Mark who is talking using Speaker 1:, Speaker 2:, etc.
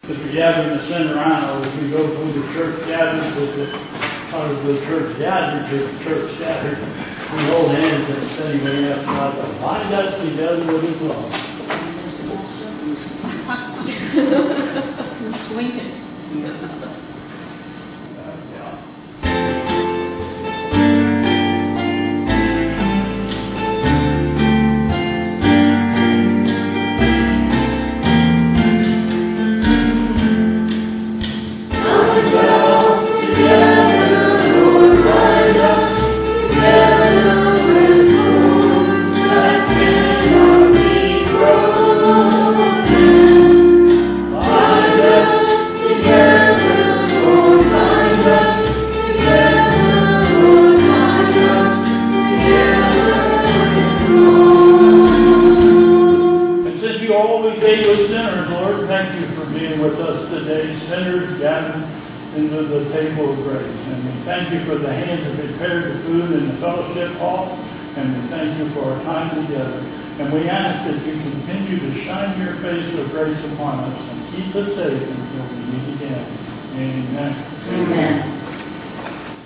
Speaker 1: As we gather in the center aisle, as we go through the church gathering, with the part of the church gathering to the church gathering, we hold hands and say, we ask God to bind us together with His love.
Speaker 2: Swinging.
Speaker 1: Into the table of grace. And we thank you for the hands that prepared the food in the fellowship hall. And we thank you for our time together. And we ask that you continue to shine your face of grace upon us and keep us safe until we meet again. Amen.
Speaker 2: Amen.